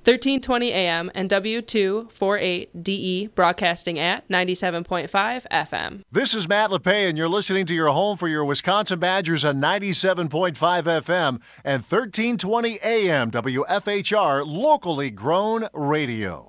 1320 AM and W248DE broadcasting at 97.5 FM. This is Matt LePay, and you're listening to your home for your Wisconsin Badgers on 97.5 FM and 1320 AM WFHR, locally grown radio.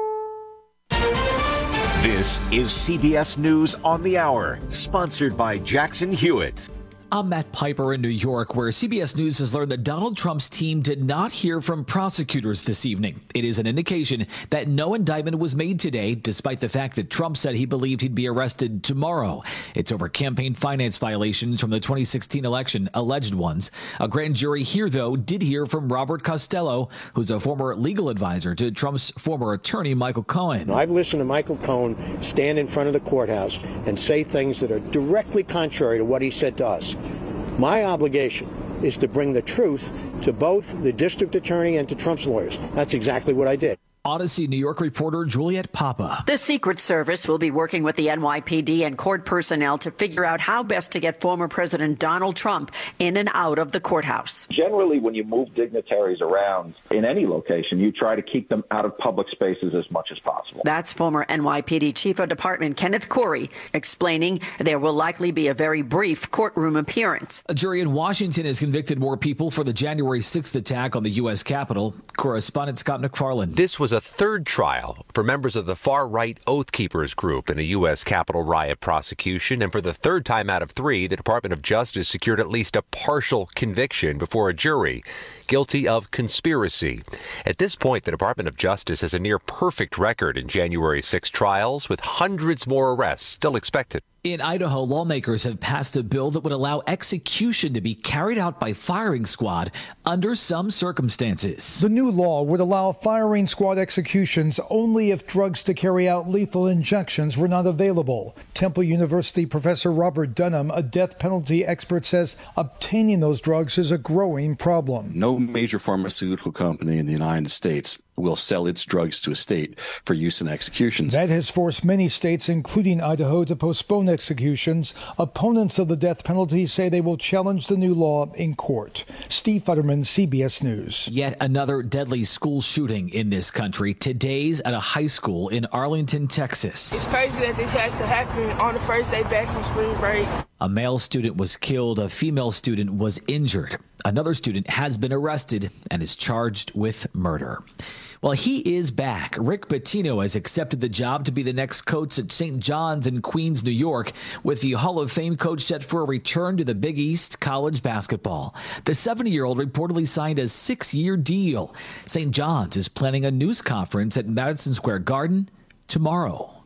This is CBS News on the Hour, sponsored by Jackson Hewitt. I'm Matt Piper in New York, where CBS News has learned that Donald Trump's team did not hear from prosecutors this evening. It is an indication that no indictment was made today, despite the fact that Trump said he believed he'd be arrested tomorrow. It's over campaign finance violations from the 2016 election, alleged ones. A grand jury here, though, did hear from Robert Costello, who's a former legal advisor to Trump's former attorney, Michael Cohen. I've listened to Michael Cohen stand in front of the courthouse and say things that are directly contrary to what he said to us. My obligation is to bring the truth to both the district attorney and to Trump's lawyers. That's exactly what I did. Odyssey New York reporter Juliet Papa. The Secret Service will be working with the NYPD and court personnel to figure out how best to get former President Donald Trump in and out of the courthouse. Generally, when you move dignitaries around in any location, you try to keep them out of public spaces as much as possible. That's former NYPD Chief of Department Kenneth Corey explaining there will likely be a very brief courtroom appearance. A jury in Washington has convicted more people for the January 6th attack on the U.S. Capitol. Correspondent Scott McFarland. This was a third trial for members of the far-right Oath Keepers group in a U.S. Capitol riot prosecution, and for the third time out of three, the Department of Justice secured at least a partial conviction before a jury, guilty of conspiracy. At this point, the Department of Justice has a near-perfect record in January 6 trials, with hundreds more arrests still expected. In Idaho, lawmakers have passed a bill that would allow execution to be carried out by firing squad under some circumstances. The new law would allow firing squad executions only if drugs to carry out lethal injections were not available. Temple University professor Robert Dunham, a death penalty expert, says obtaining those drugs is a growing problem. No major pharmaceutical company in the United States will sell its drugs to a state for use in executions. That has forced many states, including Idaho, to postpone executions. Opponents of the death penalty say they will challenge the new law in court. Steve Futterman, CBS News. Yet another deadly school shooting in this country. Today's at a high school in Arlington, Texas. It's crazy that this has to happen on the first day back from spring break. A male student was killed. A female student was injured. Another student has been arrested and is charged with murder. Well, he is back. Rick Pitino has accepted the job to be the next coach at St. John's in Queens, New York, with the Hall of Fame coach set for a return to the Big East college basketball. The 70-year-old reportedly signed a 6-year deal. St. John's is planning a news conference at Madison Square Garden tomorrow.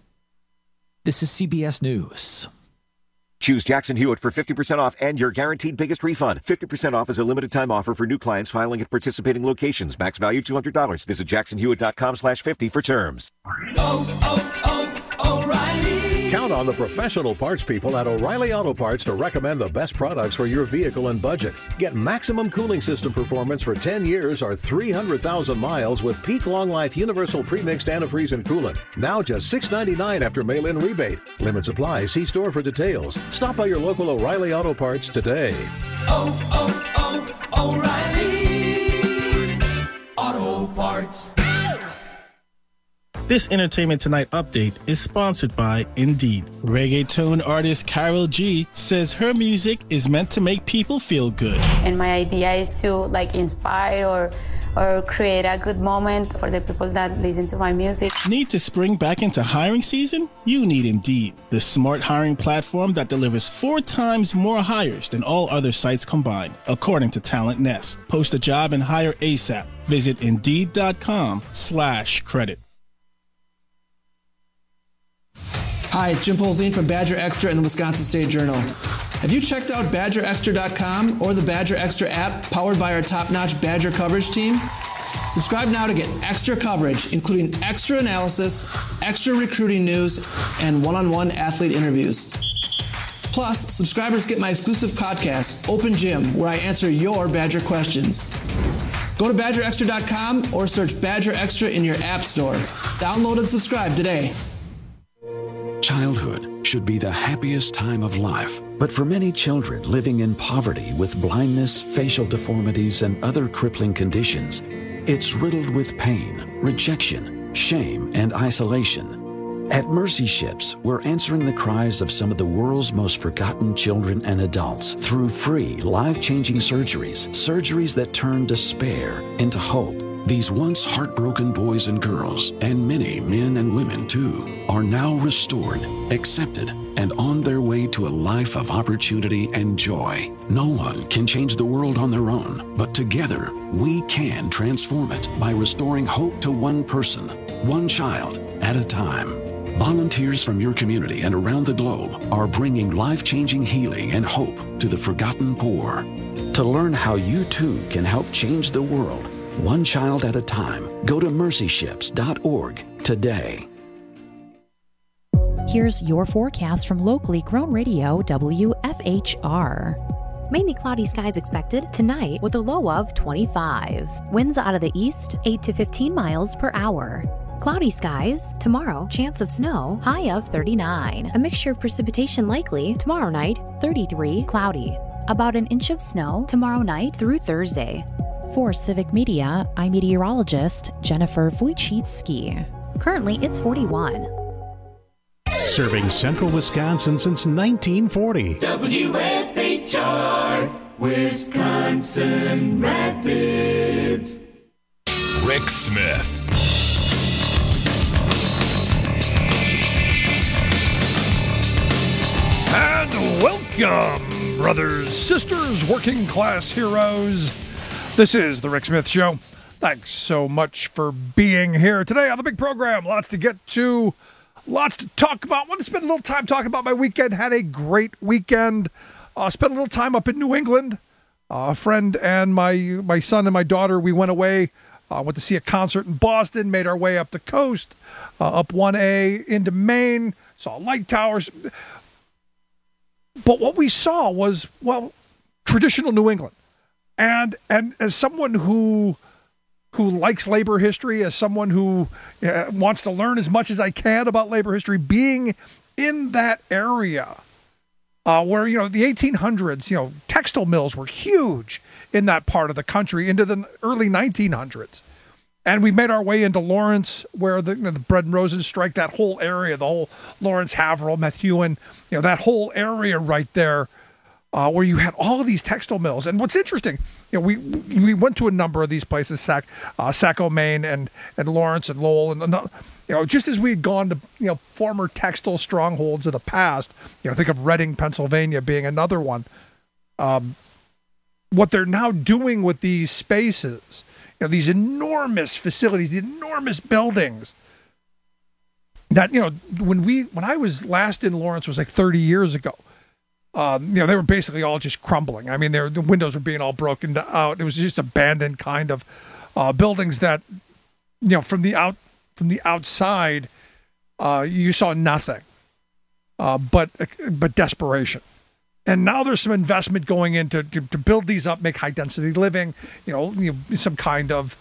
This is CBS News. Choose Jackson Hewitt for 50% off and your guaranteed biggest refund. 50% off is a limited time offer for new clients filing at participating locations. Max value $200. Visit jacksonhewitt.com/50 for terms. O'Reilly. Count on the professional parts people at O'Reilly Auto Parts to recommend the best products for your vehicle and budget. Get maximum cooling system performance for 10 years or 300,000 miles with Peak Long Life Universal Premixed Antifreeze and Coolant. Now just $6.99 after mail-in rebate. Limits apply. See store for details. Stop by your local O'Reilly Auto Parts today. O'Reilly Auto Parts. This Entertainment Tonight update is sponsored by Indeed. Reggaeton artist Karol G says her music is meant to make people feel good. And my idea is to inspire or create a good moment for the people that listen to my music. Need to spring back into hiring season? You need Indeed, the smart hiring platform that delivers 4 times more hires than all other sites combined, according to Talent Nest. Post a job and hire ASAP. Visit Indeed.com/credit. Hi, it's Jim Polzine from Badger Extra and the Wisconsin State Journal. Have you checked out BadgerExtra.com or the Badger Extra app powered by our top-notch Badger coverage team? Subscribe now to get extra coverage, including extra analysis, extra recruiting news, and one-on-one athlete interviews. Plus, subscribers get my exclusive podcast, Open Gym, where I answer your Badger questions. Go to BadgerExtra.com or search Badger Extra in your app store. Download and subscribe today. Childhood should be the happiest time of life. But for many children living in poverty with blindness, facial deformities, and other crippling conditions, It's riddled with pain, rejection, shame, and isolation. At Mercy Ships, we're answering the cries of some of the world's most forgotten children and adults through free, life-changing surgeries that turn despair into hope. These once heartbroken boys and girls, and many men and women too, are now restored, accepted, and on their way to a life of opportunity and joy. No one can change the world on their own, but together we can transform it by restoring hope to one person, one child at a time. Volunteers from your community and around the globe are bringing life-changing healing and hope to the forgotten poor. To learn how you too can help change the world, one child at a time, go to mercyships.org today. Here's your forecast from locally grown radio WFHR. Mainly cloudy skies expected tonight with a low of 25. Winds out of the east, 8 to 15 miles per hour. Cloudy skies tomorrow, chance of snow, high of 39. A mixture of precipitation likely tomorrow night, 33, cloudy. About an inch of snow tomorrow night through Thursday. For Civic Media, I'm meteorologist Jennifer Wojcicki. Currently, it's 41. Serving central Wisconsin since 1940. WFHR, Wisconsin Rapids. Rick Smith. And welcome, brothers, sisters, working class heroes. This is the Rick Smith Show. Thanks so much for being here today on the big program. Lots to get to, lots to talk about. Want to spend a little time talking about my weekend. Had a great weekend. Spent a little time up in New England. A friend and my son and my daughter, we went away. Went to see a concert in Boston. Made our way up the coast, up 1A into Maine. Saw light towers. But what we saw was, well, traditional New England. And as someone who likes labor history, as someone who wants to learn as much as I can about labor history, being in that area where, the 1800s, textile mills were huge in that part of the country into the early 1900s. And we made our way into Lawrence, where the Bread and Roses strike, that whole area, the whole Lawrence, Haverhill, Methuen, that whole area right there, where you had all of these textile mills. And what's interesting, we went to a number of these places, Saco, Maine, and Lawrence and Lowell, and just as we had gone to former textile strongholds of the past, think of Reading, Pennsylvania being another one. What they're now doing with these spaces, these enormous facilities, the enormous buildings that, when I was last in Lawrence was like 30 years ago, they were basically all just crumbling. I mean, the windows were being all broken out. It was just abandoned kind of buildings that, from the outside, you saw nothing but desperation. And now there's some investment going into to build these up, make high density living, some kind of,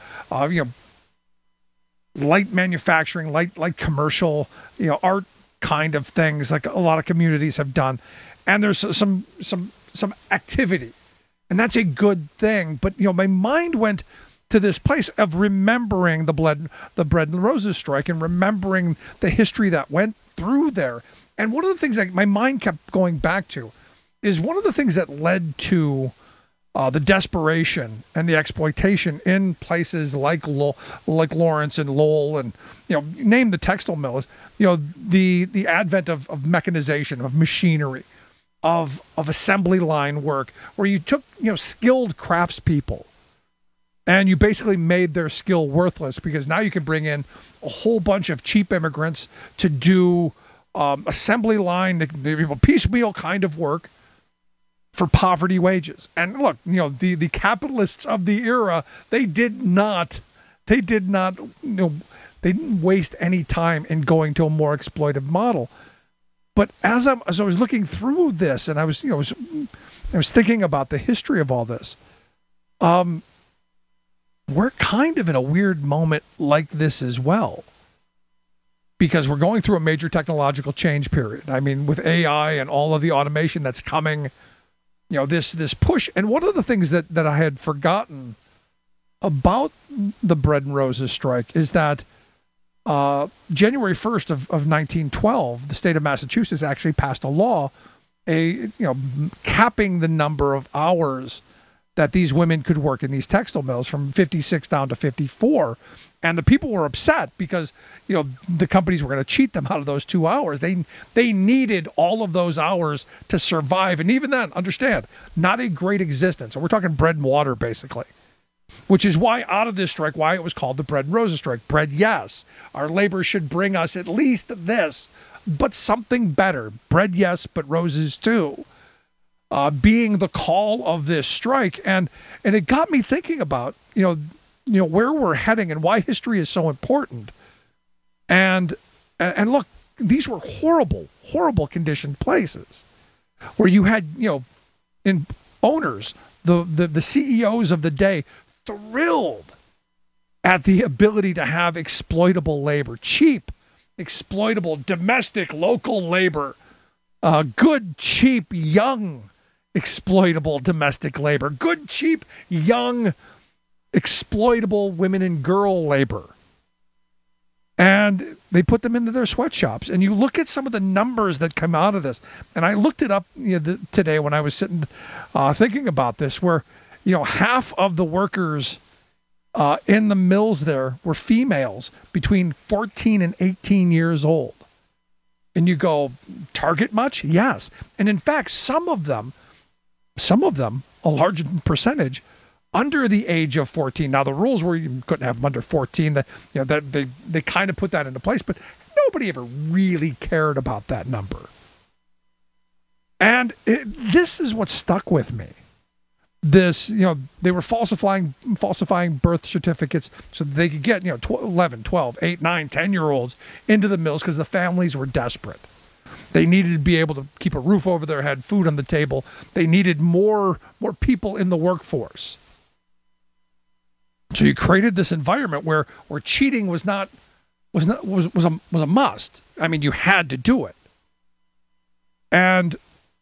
light manufacturing, light commercial, art kind of things like a lot of communities have done. And there's some activity, and that's a good thing. But, my mind went to this place of remembering the Bread and Roses strike and remembering the history that went through there. And one of the things that my mind kept going back to is one of the things that led to the desperation and the exploitation in places like Lawrence and Lowell and, name the textile mills, the advent of mechanization, of machinery, of assembly line work, where you took, skilled craftspeople and you basically made their skill worthless, because now you can bring in a whole bunch of cheap immigrants to do assembly line, piecemeal kind of work for poverty wages. And look, the capitalists of the era, they didn't waste any time in going to a more exploitive model. But as I was looking through this, and I was thinking about the history of all this, we're kind of in a weird moment like this as well, because we're going through a major technological change period. I mean, with AI and all of the automation that's coming, this push. And one of the things that I had forgotten about the Bread and Roses strike is that January 1st of 1912, the state of Massachusetts actually passed a law, capping the number of hours that these women could work in these textile mills from 56 down to 54. And the people were upset because, the companies were going to cheat them out of those 2 hours. They needed all of those hours to survive. And even then, understand, not a great existence. So we're talking bread and water, basically. Which is why out of this strike, why it was called the Bread and Roses strike. Bread, yes. Our labor should bring us at least this, but something better. Bread, yes, but roses too. Being the call of this strike. And it got me thinking about, where we're heading and why history is so important. And look, these were horrible, horrible conditioned places where you had, in owners, the CEOs of the day thrilled at the ability to have exploitable labor, cheap, exploitable, domestic, local labor, good, cheap, young, exploitable domestic labor, good, cheap, young, exploitable women and girl labor. And they put them into their sweatshops. And you look at some of the numbers that come out of this. And I looked it up today when I was sitting thinking about this, where half of the workers in the mills there were females between 14 and 18 years old. And you go, Target much? Yes. And in fact, some of them, a large percentage, under the age of 14. Now, the rules were you couldn't have them under 14. They kind of put that into place, but nobody ever really cared about that number. And this is what stuck with me. This, they were falsifying birth certificates so that they could get, 11, 12, 8, 9, 10-year-olds into the mills because the families were desperate. They needed to be able to keep a roof over their head, food on the table. They needed more people in the workforce. So you created this environment where cheating was a must. I mean, you had to do it. And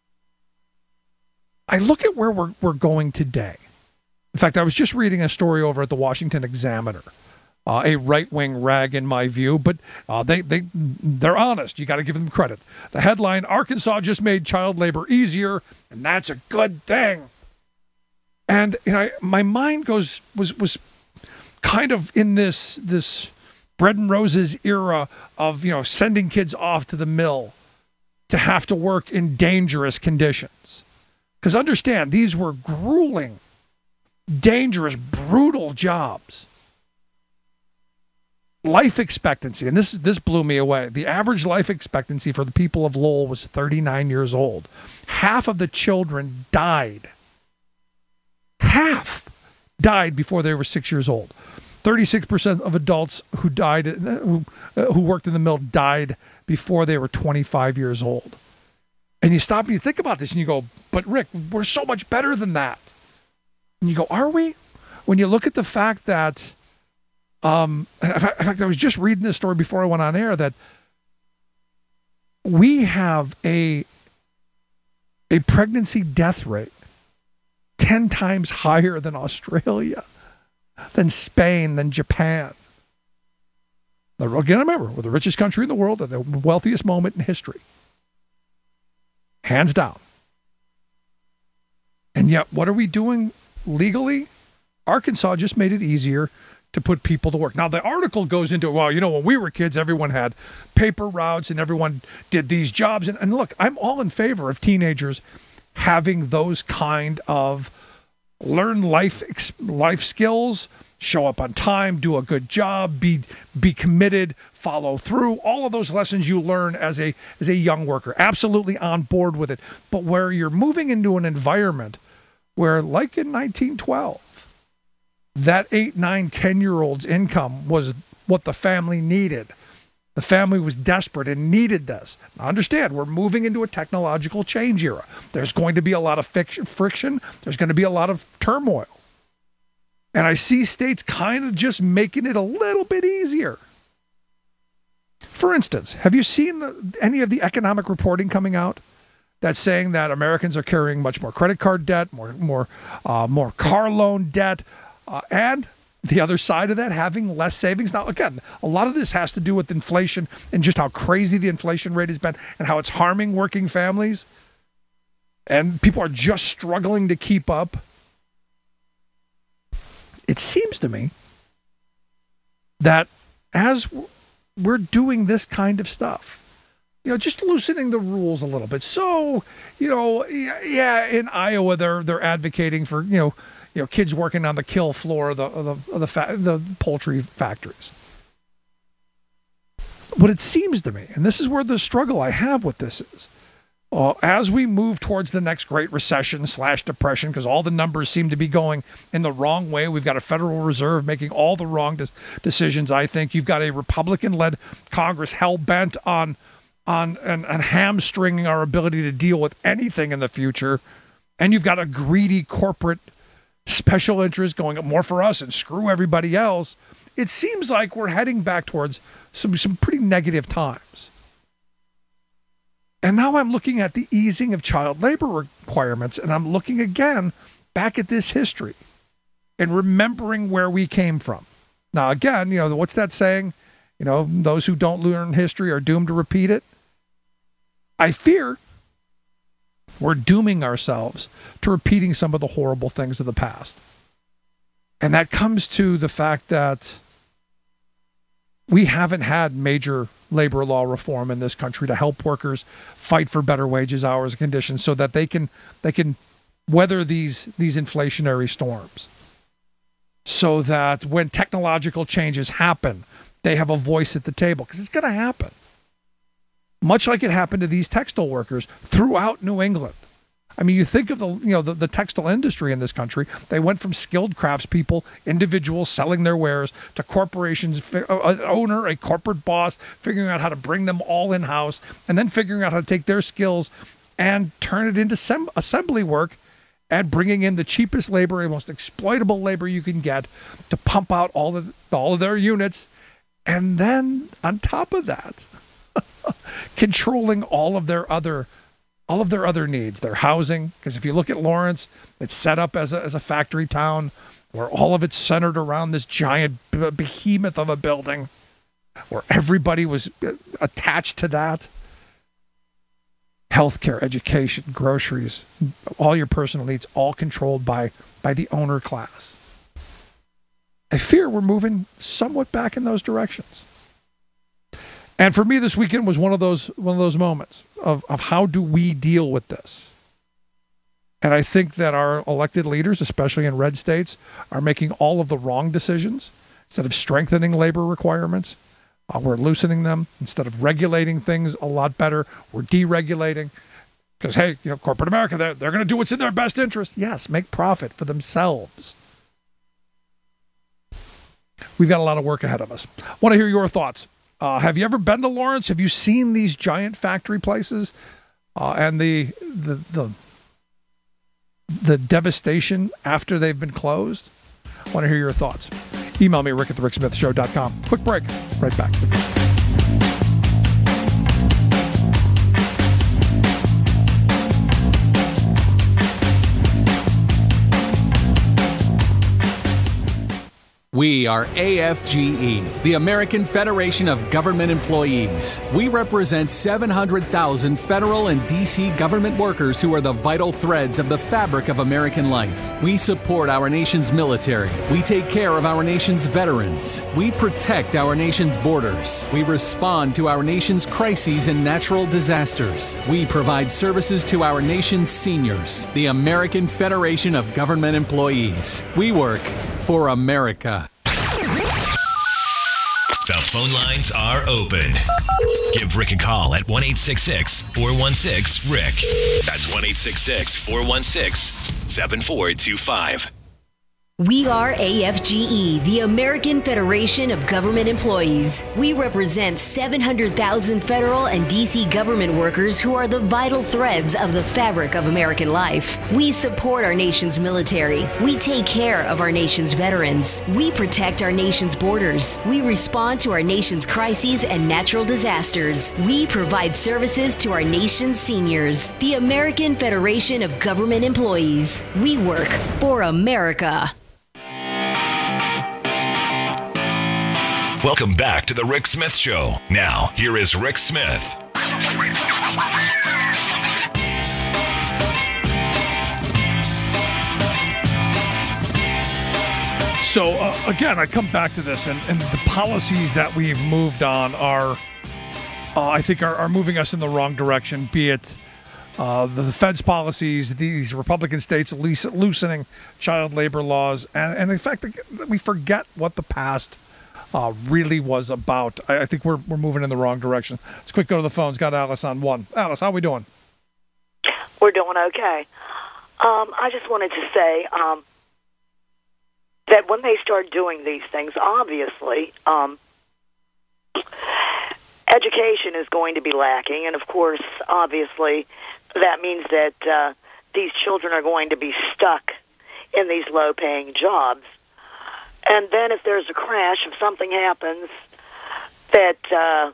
I look at where we're going today. In fact, I was just reading a story over at the Washington Examiner, a right-wing rag in my view, but they're honest. You got to give them credit. The headline: Arkansas just made child labor easier, and that's a good thing. And my mind was kind of in this Bread and Roses era of sending kids off to the mill to have to work in dangerous conditions. Because understand, these were grueling, dangerous, brutal jobs. Life expectancy, and this blew me away. The average life expectancy for the people of Lowell was 39 years old. Half of the children died. Half died before they were 6 years old. 36% of adults who worked in the mill died before they were 25 years old. And you stop and you think about this and you go, but Rick, we're so much better than that. And you go, are we? When you look at the fact that, in fact, I was just reading this story before I went on air, that we have a pregnancy death rate 10 times higher than Australia, than Spain, than Japan. Again, remember, we're the richest country in the world at the wealthiest moment in history. Hands down. And yet, what are we doing legally? Arkansas just made it easier to put people to work. Now, the article goes into, well, when we were kids, everyone had paper routes and everyone did these jobs. And look, I'm all in favor of teenagers having those kind of learn life skills, show up on time, do a good job, be committed, follow through, all of those lessons you learn as a young worker. Absolutely on board with it. But where you're moving into an environment where, like in 1912, that 8, 9, 10-year-old's income was what the family needed. The family was desperate and needed this. Now understand, we're moving into a technological change era. There's going to be a lot of friction. There's going to be a lot of turmoil. And I see states kind of just making it a little bit easier. For instance, have you seen any of the economic reporting coming out that's saying that Americans are carrying much more credit card debt, more car loan debt, and the other side of that, having less savings. Now, again, a lot of this has to do with inflation and just how crazy the inflation rate has been and how it's harming working families. And people are just struggling to keep up. It seems to me that as we're doing this kind of stuff, just loosening the rules a little bit. So, in Iowa, they're advocating for, kids working on the kill floor of the poultry factories. What it seems to me, and this is where the struggle I have with this is, as we move towards the next Great Recession / depression, because all the numbers seem to be going in the wrong way. We've got a Federal Reserve making all the wrong decisions, I think. You've got a Republican-led Congress hell-bent on hamstringing our ability to deal with anything in the future. And you've got a greedy corporate special interest going up more for us and screw everybody else. It seems like we're heading back towards some pretty negative times. And now I'm looking at the easing of child labor requirements, and I'm looking again back at this history and remembering where we came from. Now, again, what's that saying? Those who don't learn history are doomed to repeat it. I fear we're dooming ourselves to repeating some of the horrible things of the past. And that comes to the fact that we haven't had major labor law reform in this country to help workers fight for better wages, hours, and conditions so that they can weather these inflationary storms. So that when technological changes happen, they have a voice at the table, because it's going to happen. Much like it happened to these textile workers throughout New England. I mean, you think of the textile industry in this country. They went from skilled craftspeople, individuals selling their wares, to corporations, an owner, a corporate boss, figuring out how to bring them all in-house, and then figuring out how to take their skills and turn it into assembly work, and bringing in the cheapest labor, the most exploitable labor you can get to pump out all of their units. And then on top of that, controlling all of their other needs, their housing. Because if you look at Lawrence, it's set up as a factory town where all of it's centered around this giant behemoth of a building where everybody was attached to that. Healthcare, education, groceries, all your personal needs, all controlled by the owner class. I fear we're moving somewhat back in those directions. And for me, this weekend was one of those moments of how do we deal with this? And I think that our elected leaders, especially in red states, are making all of the wrong decisions. Instead of strengthening labor requirements, we're loosening them. Instead of regulating things a lot better, we're deregulating. Because, hey, corporate America, they're going to do what's in their best interest. Yes, make profit for themselves. We've got a lot of work ahead of us. Want to hear your thoughts. Have you ever been to Lawrence? Have you seen these giant factory places and the devastation after they've been closed? I want to hear your thoughts. Email me, rick@thericksmithshow.com. Quick break. Right back. We are AFGE, the American Federation of Government Employees. We represent 700,000 federal and D.C. government workers who are the vital threads of the fabric of American life. We support our nation's military. We take care of our nation's veterans. We protect our nation's borders. We respond to our nation's crises and natural disasters. We provide services to our nation's seniors. The American Federation of Government Employees. We work for America. The phone lines are open. Give Rick a call at 1-866-416-RICK. That's 1-866-416-7425. We are AFGE, the American Federation of Government Employees. We represent 700,000 federal and D.C. government workers who are the vital threads of the fabric of American life. We support our nation's military. We take care of our nation's veterans. We protect our nation's borders. We respond to our nation's crises and natural disasters. We provide services to our nation's seniors. The American Federation of Government Employees. We work for America. Welcome back to the Rick Smith Show. Now, here is Rick Smith. So, again, I come back to this, and the policies that we've moved on are, I think, are moving us in the wrong direction, be it the Fed's policies, these Republican states loosening child labor laws, and the fact that we forget what the past really was about. I think we're moving in the wrong direction. Let's quick go to the phones. Got Alice on one. Alice, how we doing? We're doing okay. I just wanted to say that when they start doing these things, obviously, education is going to be lacking, and of course, obviously, that means that these children are going to be stuck in these low-paying jobs. And then if there's a crash, if something happens that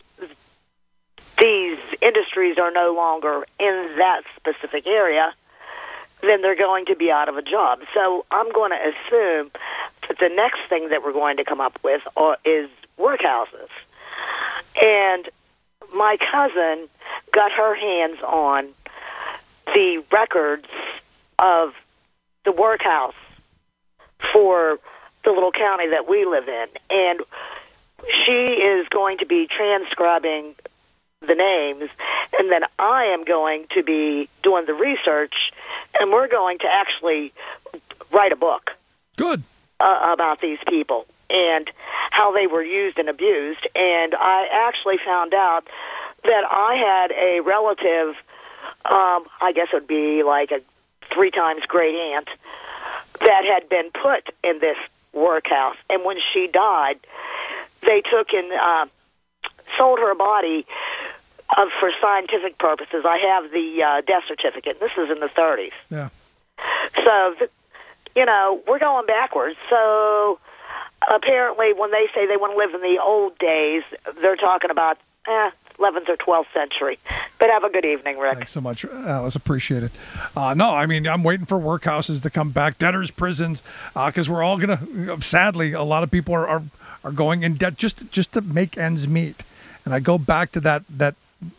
these industries are no longer in that specific area, then they're going to be out of a job. So I'm going to assume that the next thing that we're going to come up with is workhouses. And my cousin got her hands on the records of the workhouse for the little county that we live in. And she is going to be transcribing the names, and then I am going to be doing the research, and we're going to actually write a book. Good. About these people and how they were used and abused. And I actually found out that I had a relative, I guess it would be like a 3 times great aunt, that had been put in this workhouse. And when she died, they took and sold her body for scientific purposes. I have the death certificate. This is in the 30s. Yeah. So, we're going backwards. So apparently when they say they want to live in the old days, they're talking about 11th or 12th century. But have a good evening, Rick. Thanks so much, Alice. Appreciate it. No, I mean, I'm waiting for workhouses to come back, debtors' prisons, because we're all going to, sadly, a lot of people are going in debt just to make ends meet. And I go back to that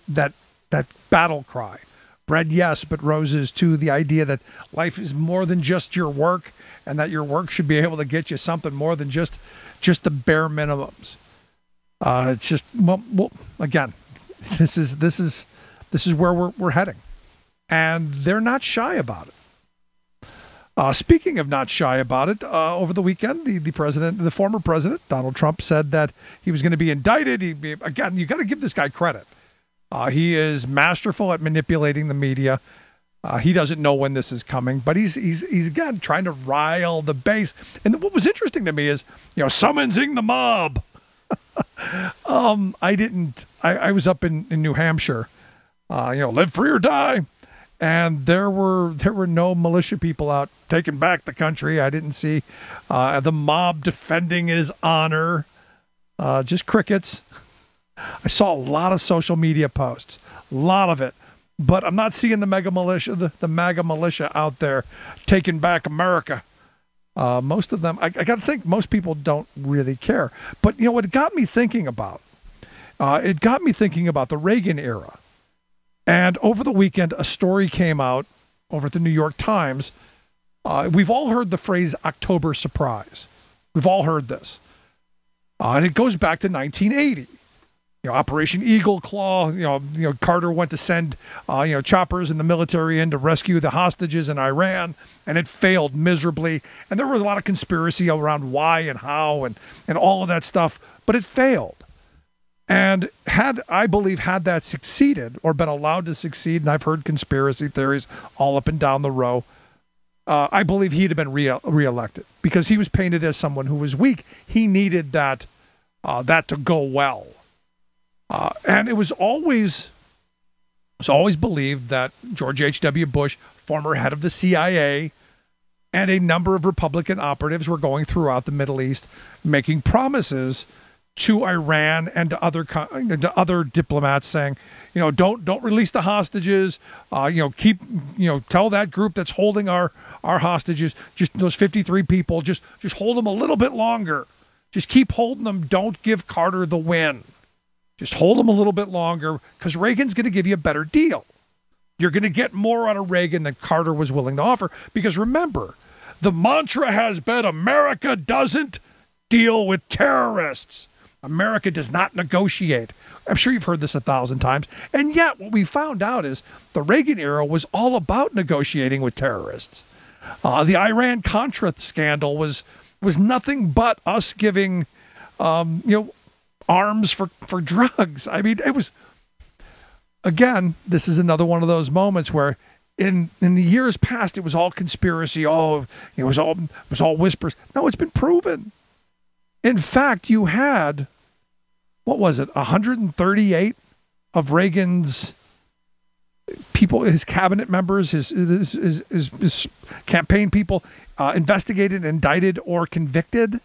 battle cry. Bread, yes, but roses too. The idea that life is more than just your work, and that your work should be able to get you something more than just the bare minimums. It's just well, again, this is where we're heading, and they're not shy about it. Speaking of not shy about it, over the weekend, the former president, Donald Trump, said that he was going to be indicted. Again, you got to give this guy credit. He is masterful at manipulating the media. He doesn't know when this is coming, but he's again trying to rile the base. And what was interesting to me is, summoning the mob. I was up in New Hampshire, live free or die. And there were no militia people out taking back the country. I didn't see the mob defending his honor. Just crickets. I saw a lot of social media posts, a lot of it, but I'm not seeing the MAGA militia out there taking back America. Most of them, I got to think, most people don't really care. But what it got me thinking about? It got me thinking about the Reagan era. And over the weekend, a story came out over at the New York Times. We've all heard the phrase October surprise. We've all heard this. And it goes back to 1980. Operation Eagle Claw, Carter went to send, choppers and the military in to rescue the hostages in Iran, and it failed miserably. And there was a lot of conspiracy around why and how and all of that stuff, but it failed. And had that succeeded or been allowed to succeed, and I've heard conspiracy theories all up and down the row, I believe he'd have been reelected because he was painted as someone who was weak. He needed that to go well. And it was always believed that George H.W. Bush, former head of the CIA, and a number of Republican operatives were going throughout the Middle East making promises to Iran and to other diplomats saying, don't release the hostages, tell that group that's holding our hostages, just those 53 people, just hold them a little bit longer. Just keep holding them. Don't give Carter the win. Just hold them a little bit longer because Reagan's going to give you a better deal. You're going to get more out of Reagan than Carter was willing to offer. Because remember, the mantra has been America doesn't deal with terrorists. America does not negotiate. I'm sure you've heard this 1,000 times. And yet what we found out is the Reagan era was all about negotiating with terrorists. The Iran-Contra scandal was nothing but us giving, arms for drugs. I mean, it was, again, this is another one of those moments where in the years past, it was all conspiracy. Oh, it was all whispers. No, it's been proven. In fact, you had, 138 of Reagan's people, his cabinet members, his campaign people investigated, indicted, or convicted.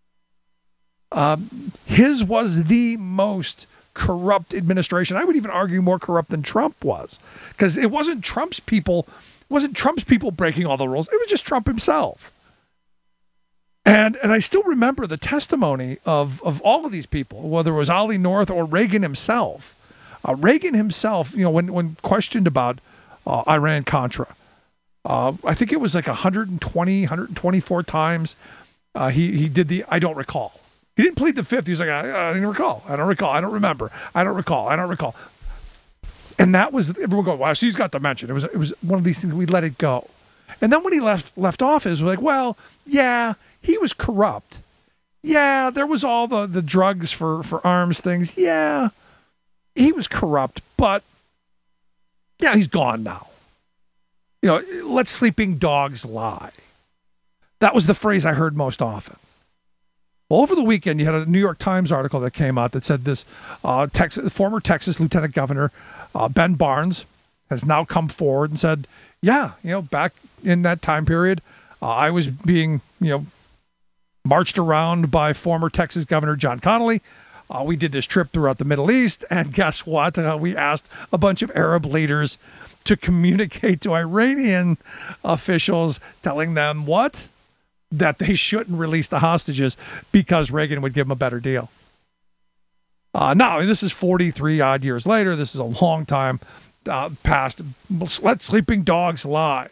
His was the most corrupt administration. I would even argue more corrupt than Trump was, because it wasn't Trump's people breaking all the rules. It was just Trump himself. And I still remember the testimony of all of these people, whether it was Ollie North or Reagan himself. Reagan himself, when questioned about Iran-Contra, I think it was like 124 times he did the I don't recall. He didn't plead the fifth. He was like, I didn't recall. I don't recall. I don't remember. I don't recall. I don't recall. And that was, everyone going, wow, she's got dementia. It was one of these things, we let it go. And then when he left office, we're like, well, yeah, he was corrupt. Yeah, there was all the drugs for arms things. Yeah, he was corrupt, but yeah, he's gone now. Let sleeping dogs lie. That was the phrase I heard most often. Well, over the weekend, you had a New York Times article that came out that said this former Texas Lieutenant Governor Ben Barnes has now come forward and said, yeah, back in that time period, I was being, marched around by former Texas Governor John Connally. We did this trip throughout the Middle East, and guess what? We asked a bunch of Arab leaders to communicate to Iranian officials, telling them what? That they shouldn't release the hostages because Reagan would give them a better deal. Now, this is 43 odd years later. This is a long time past. Let sleeping dogs lie.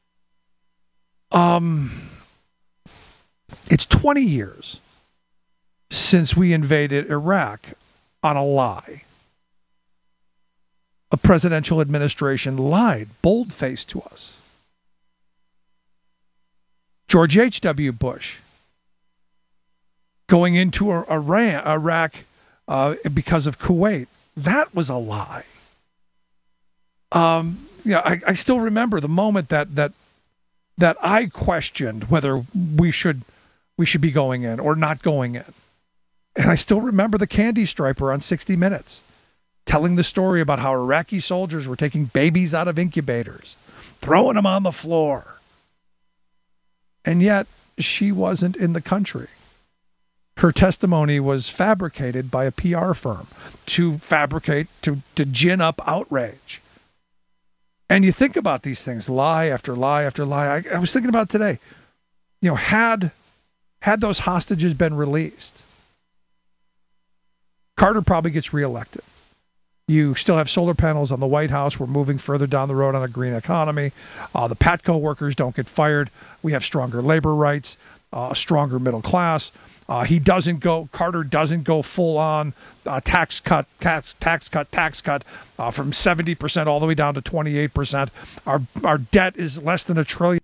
It's 20 years since we invaded Iraq on a lie. A presidential administration lied, bold-faced to us. George H.W. Bush going into Iraq because of Kuwait. That was a lie. I still remember the moment that I questioned whether we should be going in or not going in. And I still remember the candy striper on 60 Minutes telling the story about how Iraqi soldiers were taking babies out of incubators, throwing them on the floor. And yet she wasn't in the country. Her testimony was fabricated by a PR firm to gin up outrage. And you think about these things, lie after lie after lie. I was thinking about today, had those hostages been released, Carter probably gets reelected. You still have solar panels on the White House. We're moving further down the road on a green economy. The PATCO workers don't get fired. We have stronger labor rights, a stronger middle class. Carter doesn't go full on tax cut from 70% all the way down to 28%. Our debt is less than $1 trillion.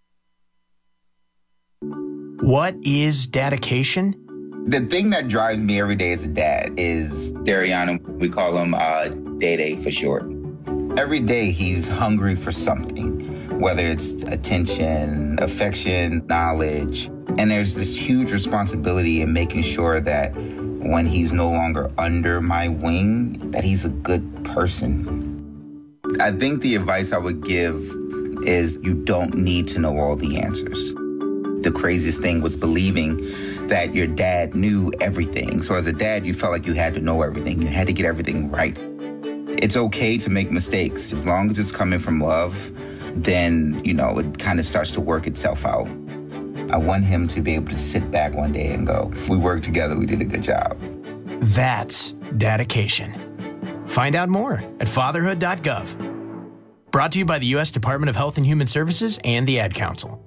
What is dedication? The thing that drives me every day as a dad is Dariana. We call him Day for short. Every day he's hungry for something, whether it's attention, affection, knowledge. And there's this huge responsibility in making sure that when he's no longer under my wing, that he's a good person. I think the advice I would give is you don't need to know all the answers. The craziest thing was believing that your dad knew everything. So as a dad, you felt like you had to know everything. You had to get everything right. It's okay to make mistakes. As long as it's coming from love, then, it kind of starts to work itself out. I want him to be able to sit back one day and go, we worked together, we did a good job. That's dedication. Find out more at fatherhood.gov. Brought to you by the U.S. Department of Health and Human Services and the Ad Council.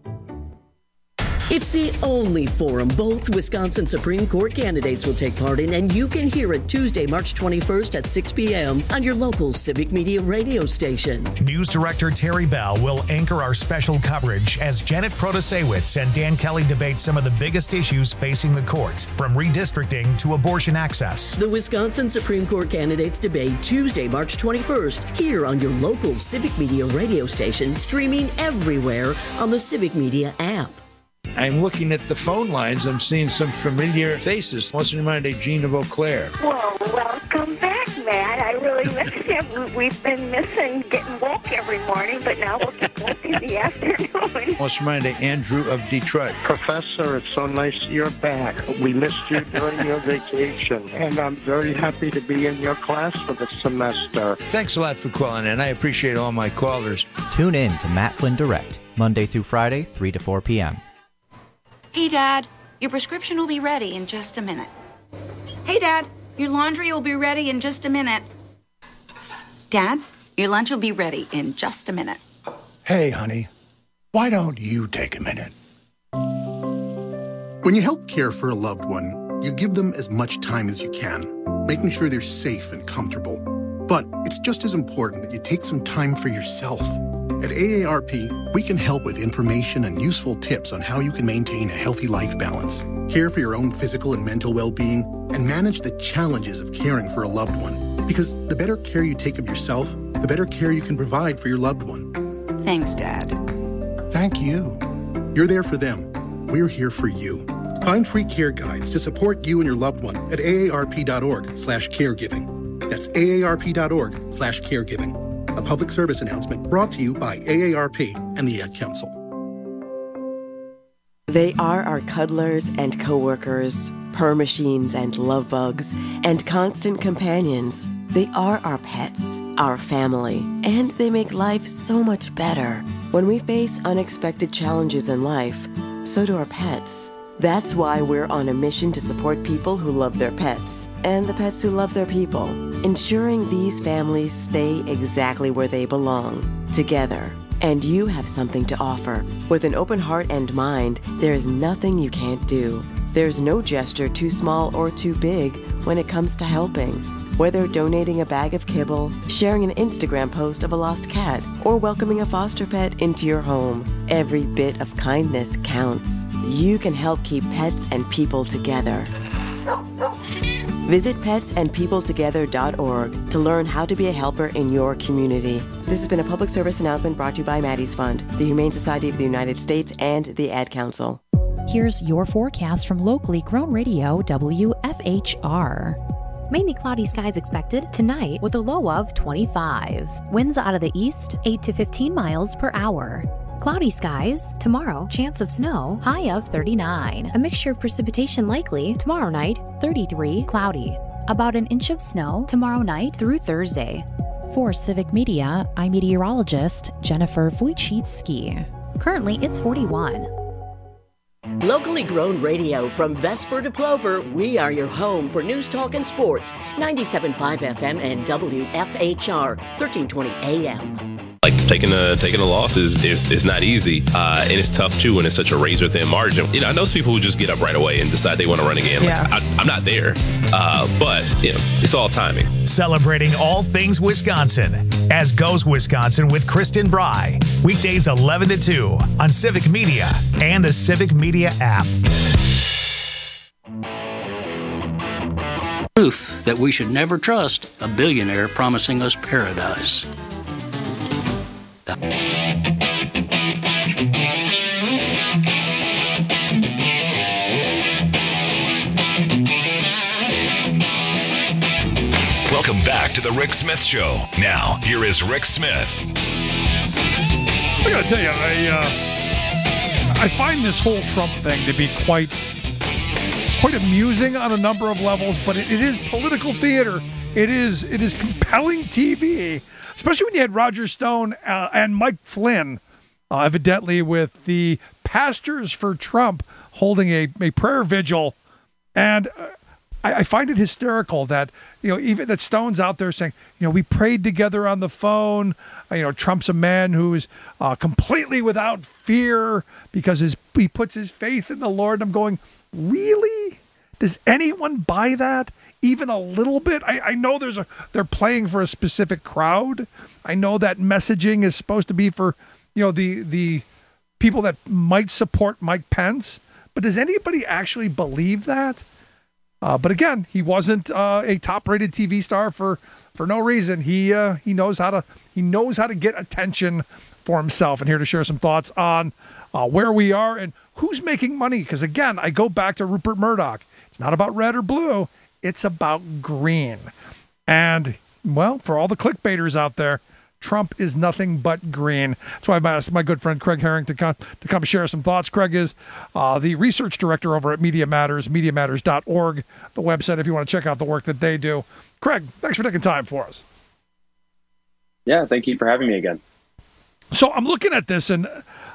It's the only forum both Wisconsin Supreme Court candidates will take part in, and you can hear it Tuesday, March 21st at 6 p.m. on your local Civic Media radio station. News Director Terry Bell will anchor our special coverage as Janet Protasewicz and Dan Kelly debate some of the biggest issues facing the court, from redistricting to abortion access. The Wisconsin Supreme Court candidates debate Tuesday, March 21st, here on your local Civic Media radio station, streaming everywhere on the Civic Media app. I'm looking at the phone lines. I'm seeing some familiar faces. What's in mind of Gene of Eau Claire? Well, welcome back, Matt. I really miss you. We've been missing getting woke every morning, but now we'll get woke in the afternoon. What's in mind of Andrew of Detroit? Professor, it's so nice you're back. We missed you during your vacation, and I'm very happy to be in your class for the semester. Thanks a lot for calling in. I appreciate all my callers. Tune in to Matt Flynn Direct, Monday through Friday, 3 to 4 p.m. Hey, Dad, your prescription will be ready in just a minute. Hey, Dad, your laundry will be ready in just a minute. Dad, your lunch will be ready in just a minute. Hey, honey, why don't you take a minute? When you help care for a loved one, you give them as much time as you can, making sure they're safe and comfortable. But it's just as important that you take some time for yourself. At AARP, we can help with information and useful tips on how you can maintain a healthy life balance, care for your own physical and mental well-being, and manage the challenges of caring for a loved one. Because the better care you take of yourself, the better care you can provide for your loved one. Thanks, Dad. Thank you. You're there for them. We're here for you. Find free care guides to support you and your loved one at aarp.org/caregiving. That's aarp.org/caregiving. A public service announcement brought to you by AARP and the Ad Council. They are our cuddlers and coworkers, purr machines and love bugs, and constant companions. They are our pets, our family, and they make life so much better. When we face unexpected challenges in life, so do our pets. That's why we're on a mission to support people who love their pets and the pets who love their people, ensuring these families stay exactly where they belong, together. And you have something to offer. With an open heart and mind, there is nothing you can't do. There's no gesture too small or too big when it comes to helping. Whether donating a bag of kibble, sharing an Instagram post of a lost cat, or welcoming a foster pet into your home, every bit of kindness counts. You can help keep pets and people together. Visit petsandpeopletogether.org to learn how to be a helper in your community. This has been a public service announcement brought to you by Maddie's Fund, the Humane Society of the United States, and the Ad Council. Here's your forecast from locally grown radio WFHR. Mainly cloudy skies expected tonight with a low of 25. Winds out of the east, 8 to 15 miles per hour. Cloudy skies tomorrow, chance of snow, high of 39. A mixture of precipitation likely tomorrow night, 33, cloudy. About an inch of snow tomorrow night through Thursday. For Civic Media, I'm meteorologist Jennifer Wojcicki. Currently, it's 41. Locally grown radio from Vesper to Plover, we are your home for news, talk, and sports. 97.5 FM and WFHR, 1320 AM. Like taking a loss is not easy, and it's tough too when it's such a razor thin margin. You know, I know some people who just get up right away and decide they want to run again. Yeah. Like, I'm not there, but you know, it's all timing. Celebrating all things Wisconsin, as goes Wisconsin with Kristen Bry. Weekdays 11 to 2 on Civic Media and the Civic Media app. Proof that we should never trust a billionaire promising us paradise. Welcome back to the Rick Smith Show. Now, here is Rick Smith. I gotta tell you, I find this whole Trump thing to be quite amusing on a number of levels, but it is political theater. It is compelling TV, especially when you had Roger Stone and Mike Flynn, evidently with the Pastors for Trump holding a prayer vigil, and I find it hysterical that, even that Stone's out there saying, we prayed together on the phone. Trump's a man who is completely without fear because he puts his faith in the Lord. I'm going, really? Does anyone buy that even a little bit? I know they're playing for a specific crowd. I know that messaging is supposed to be for, the people that might support Mike Pence. But does anybody actually believe that? But again, he wasn't a top-rated TV star for no reason. He knows how to get attention for himself. And here to share some thoughts on where we are and who's making money. Because again, I go back to Rupert Murdoch. It's not about red or blue. It's about green. And well, for all the clickbaiters out there, Trump is nothing but green. That's why I've asked my good friend Craig Herring to come share some thoughts. Craig is the research director over at Media Matters, MediaMatters.org, the website if you want to check out the work that they do. Craig, thanks for taking time for us. Yeah, thank you for having me again. So I'm looking at this, and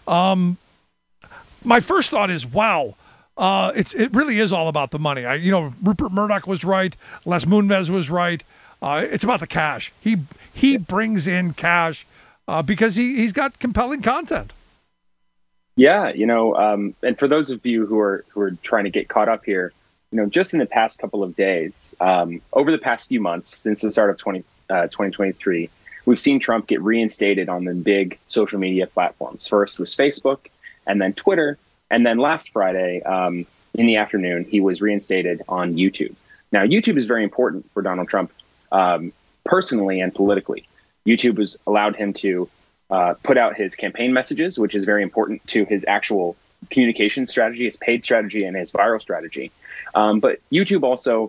my first thought is, wow, it really is all about the money. Rupert Murdoch was right. Les Moonves was right. It's about the cash. He brings in cash because he's got compelling content. Yeah, and for those of you who are trying to get caught up here, just in the past couple of days, over the past few months since the start of 2023, we've seen Trump get reinstated on the big social media platforms. First was Facebook, and then Twitter, and then last Friday in the afternoon, he was reinstated on YouTube. Now, YouTube is very important for Donald Trump. Personally and politically. YouTube has allowed him to put out his campaign messages, which is very important to his actual communication strategy, his paid strategy, and his viral strategy. But YouTube also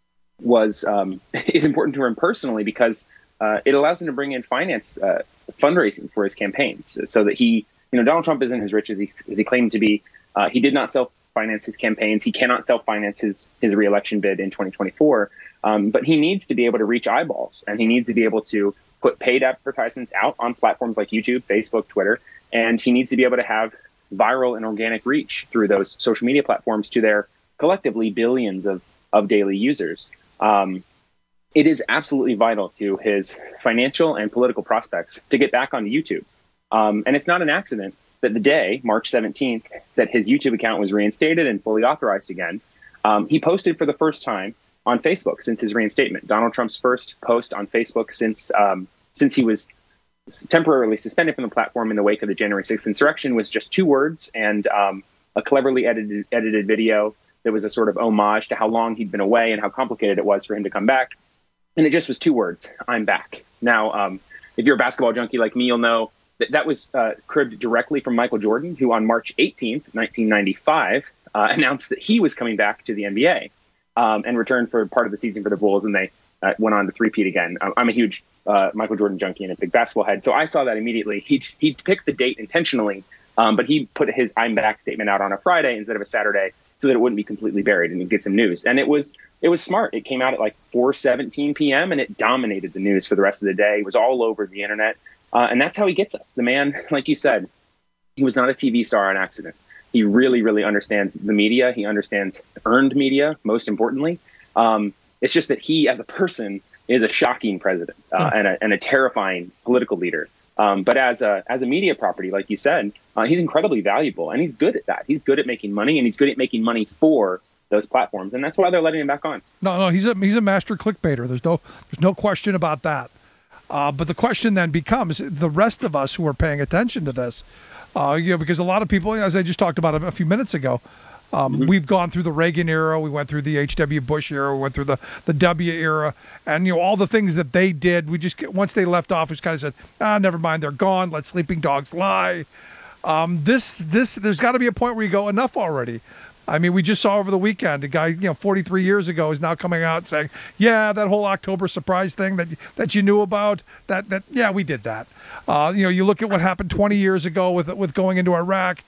is important to him personally because it allows him to bring in fundraising for his campaigns, so that Donald Trump isn't as rich as he claimed to be. He did not self-finance his campaigns. He cannot self-finance his reelection bid in 2024. But he needs to be able to reach eyeballs, and he needs to be able to put paid advertisements out on platforms like YouTube, Facebook, Twitter, and he needs to be able to have viral and organic reach through those social media platforms to their collectively billions of daily users. It is absolutely vital to his financial and political prospects to get back onto YouTube. And it's not an accident that the day, March 17th, that his YouTube account was reinstated and fully authorized again, he posted for the first time on Facebook since his reinstatement. Donald Trump's first post on Facebook since he was temporarily suspended from the platform in the wake of the January 6th insurrection was just 2 words and a cleverly edited video that was a sort of homage to how long he'd been away and how complicated it was for him to come back. And it just was 2 words: "I'm back." Now, if you're a basketball junkie like me, you'll know that was cribbed directly from Michael Jordan, who on March 18th, 1995, announced that he was coming back to the NBA. And returned for part of the season for the Bulls, and they went on to three-peat again. I'm a huge Michael Jordan junkie and a big basketball head, so I saw that immediately. He picked the date intentionally, but he put his "I'm back" statement out on a Friday instead of a Saturday so that it wouldn't be completely buried and get some news. And it was smart. It came out at like 4:17 p.m. and it dominated the news for the rest of the day. It was all over the internet, and that's how he gets us. The man, like you said, he was not a TV star on accident. He really, really understands the media. He understands earned media, most importantly. It's just that he, as a person, is a shocking president and a terrifying political leader. But as a media property, like you said, he's incredibly valuable, and he's good at that. He's good at making money, and he's good at making money for those platforms, and that's why they're letting him back on. No, he's a master clickbaiter. There's no question about that. But the question then becomes the rest of us who are paying attention to this. Because a lot of people, as I just talked about a few minutes ago, we've gone through the Reagan era, we went through the H.W. Bush era, we went through the W era, and all the things that they did, we just, once they left office, kind of said, never mind, they're gone, let sleeping dogs lie. There's got to be a point where you go, enough already. I mean, we just saw over the weekend a guy, 43 years ago is now coming out saying, yeah, that whole October surprise thing that you knew about, yeah, we did that. You look at what happened 20 years ago with going into Iraq.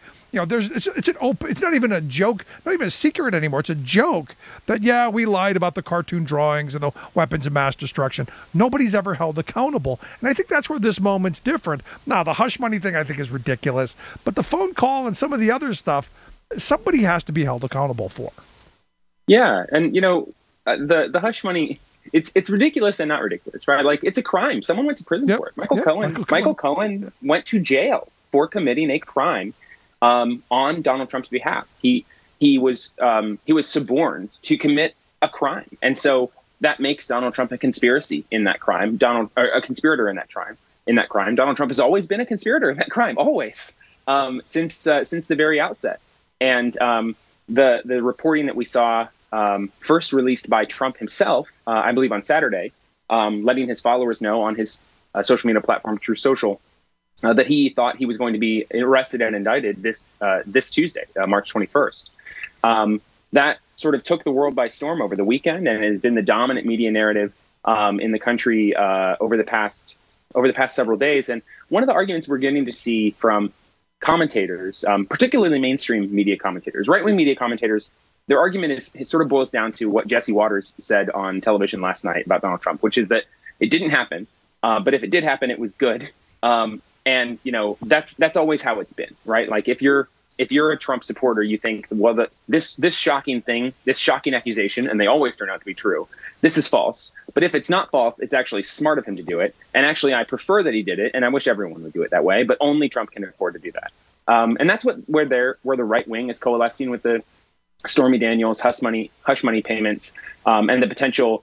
It's not even a joke, not even a secret anymore. It's a joke that, yeah, we lied about the cartoon drawings and the weapons of mass destruction. Nobody's ever held accountable. And I think that's where this moment's different. Now, the hush money thing I think is ridiculous, but the phone call and some of the other stuff, somebody has to be held accountable for. Yeah. And, the hush money, it's ridiculous and not ridiculous, right? Like, it's a crime. Someone went to prison for it. Michael Cohen went to jail for committing a crime on Donald Trump's behalf. He was suborned to commit a crime, and so that makes Donald Trump a conspiracy in that crime. A conspirator in that crime. Donald Trump has always been a conspirator in that crime, always, since the very outset. And the reporting that we saw, first released by Trump himself, I believe on Saturday, letting his followers know on his social media platform, Truth Social, that he thought he was going to be arrested and indicted this Tuesday, March 21st. That sort of took the world by storm over the weekend and has been the dominant media narrative in the country over the past several days. And one of the arguments we're getting to see from commentators, particularly mainstream media commentators, right-wing media commentators, their argument it sort of boils down to what Jesse Waters said on television last night about Donald Trump, which is that it didn't happen, but if it did happen, it was good. And that's always how it's been, right? Like if you're a Trump supporter, you think, well, this shocking thing, this shocking accusation, and they always turn out to be true, this is false. But if it's not false, it's actually smart of him to do it. And actually, I prefer that he did it, and I wish everyone would do it that way. But only Trump can afford to do that. And that's where the right wing is coalescing with the Stormy Daniels hush money payments, and the potential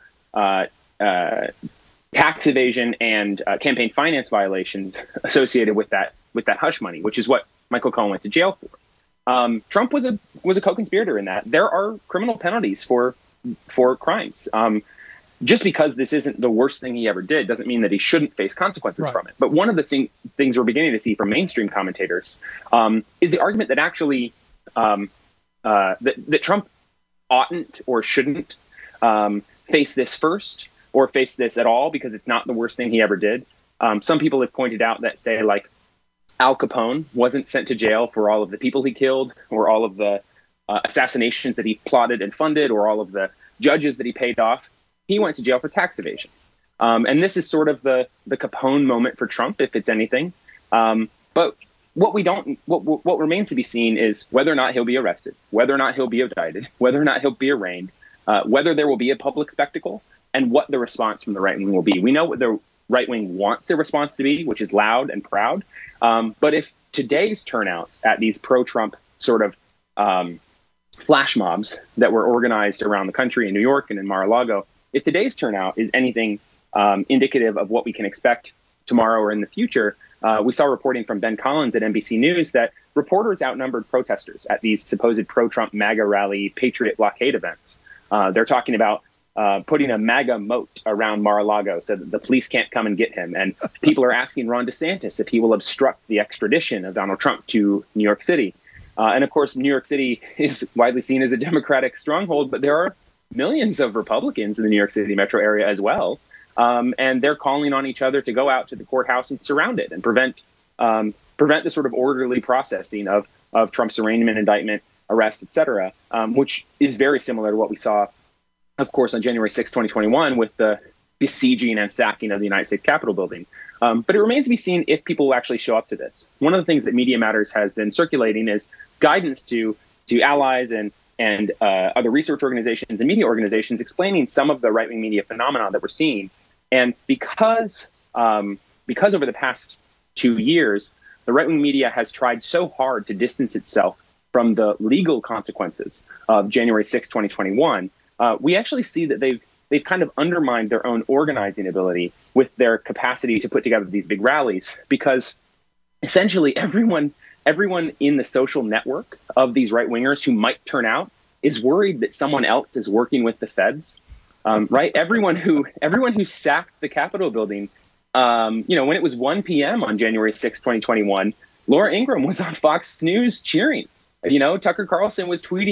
tax evasion and campaign finance violations associated with that hush money, which is what Michael Cohen went to jail for. Trump was a co-conspirator in that. There are criminal penalties for crimes. Just because this isn't the worst thing he ever did doesn't mean that he shouldn't face consequences from it. But one of the things we're beginning to see from mainstream commentators is the argument that actually that Trump oughtn't or shouldn't face this first, or face this at all, because it's not the worst thing he ever did. Some people have pointed out that, say, like Al Capone wasn't sent to jail for all of the people he killed, or all of the assassinations that he plotted and funded, or all of the judges that he paid off. He went to jail for tax evasion. And this is sort of the Capone moment for Trump, if it's anything. But what remains to be seen is whether or not he'll be arrested, whether or not he'll be indicted, whether or not he'll be arraigned, whether there will be a public spectacle, and what the response from the right wing will be. We know what the right wing wants their response to be, which is loud and proud. But if today's turnouts at these pro-Trump sort of flash mobs that were organized around the country in New York and in Mar-a-Lago, if today's turnout is anything indicative of what we can expect tomorrow or in the future, we saw reporting from Ben Collins at NBC News that reporters outnumbered protesters at these supposed pro-Trump MAGA rally Patriot blockade events. They're talking about putting a MAGA moat around Mar-a-Lago so that the police can't come and get him. And people are asking Ron DeSantis if he will obstruct the extradition of Donald Trump to New York City. And of course, New York City is widely seen as a Democratic stronghold, but there are millions of Republicans in the New York City metro area as well. And they're calling on each other to go out to the courthouse and surround it and prevent the sort of orderly processing of Trump's arraignment, indictment, arrest, et cetera, which is very similar to what we saw, of course, on January 6, 2021, with the besieging and sacking of the United States Capitol building. But it remains to be seen if people will actually show up to this. One of the things that Media Matters has been circulating is guidance to allies and other research organizations and media organizations explaining some of the right-wing media phenomena that we're seeing. And because over the past 2 years, the right-wing media has tried so hard to distance itself from the legal consequences of January 6, 2021, we actually see that they've kind of undermined their own organizing ability with their capacity to put together these big rallies, because essentially everyone in the social network of these right-wingers who might turn out is worried that someone else is working with the feds, right? Everyone who sacked the Capitol building, when it was 1 p.m. on January 6, 2021, Laura Ingraham was on Fox News cheering. Tucker Carlson was tweeting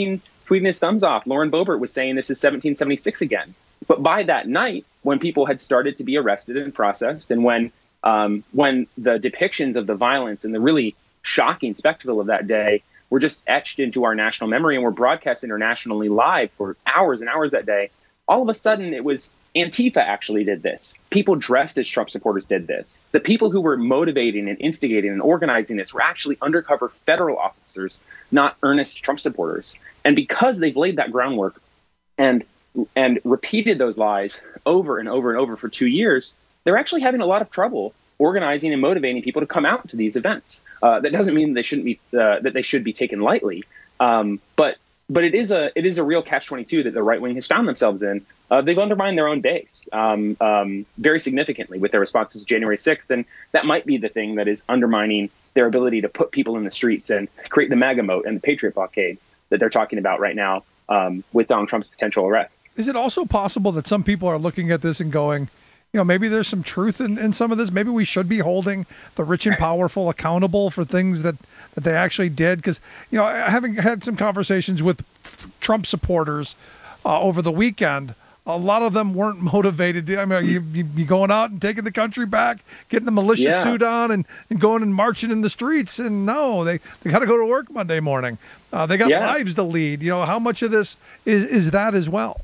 tweeting his thumbs off. Lauren Boebert was saying this is 1776 again. But by that night, when people had started to be arrested and processed, and when the depictions of the violence and the really shocking spectacle of that day were just etched into our national memory and were broadcast internationally live for hours and hours that day, all of a sudden it was Antifa actually did this. People dressed as Trump supporters did this. The people who were motivating and instigating and organizing this were actually undercover federal officers, not earnest Trump supporters. And because they've laid that groundwork and repeated those lies over and over and over for 2 years, they're actually having a lot of trouble organizing and motivating people to come out to these events. That doesn't mean they shouldn't be that they should be taken lightly, but it is a real catch-22 that the right wing has found themselves in. They've undermined their own base very significantly with their responses to January 6th, and that might be the thing that is undermining their ability to put people in the streets and create the MAGA moat and the Patriot blockade that they're talking about right now with Donald Trump's potential arrest. Is it also possible that some people are looking at this and going, maybe there's some truth in some of this. Maybe we should be holding the rich and powerful accountable for things that they actually did. Because, having had some conversations with Trump supporters over the weekend, a lot of them weren't motivated. I mean, you going out and taking the country back, getting the militia suit on and going and marching in the streets. And no, they got to go to work Monday morning. They got lives to lead. How much of this is that as well?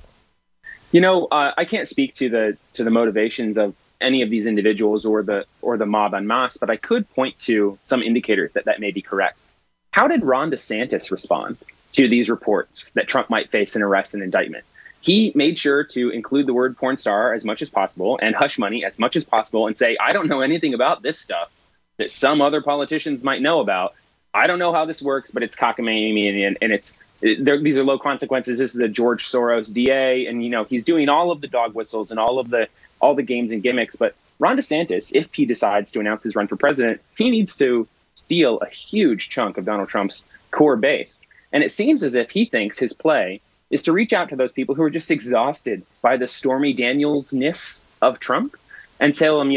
I can't speak to the motivations of any of these individuals or the mob en masse, but I could point to some indicators that may be correct. How did Ron DeSantis respond to these reports that Trump might face an arrest and indictment? He made sure to include the word porn star as much as possible and hush money as much as possible and say, I don't know anything about this stuff that some other politicians might know about. I don't know how this works, but it's cockamamie and these are low consequences. This is a George Soros DA, and he's doing all of the dog whistles and all the games and gimmicks. But Ron DeSantis, if he decides to announce his run for president, he needs to steal a huge chunk of Donald Trump's core base. And it seems as if he thinks his play is to reach out to those people who are just exhausted by the Stormy Daniels-ness of Trump and tell them,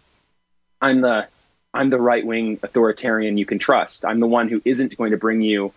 I'm the right wing authoritarian you can trust. I'm the one who isn't going to bring you.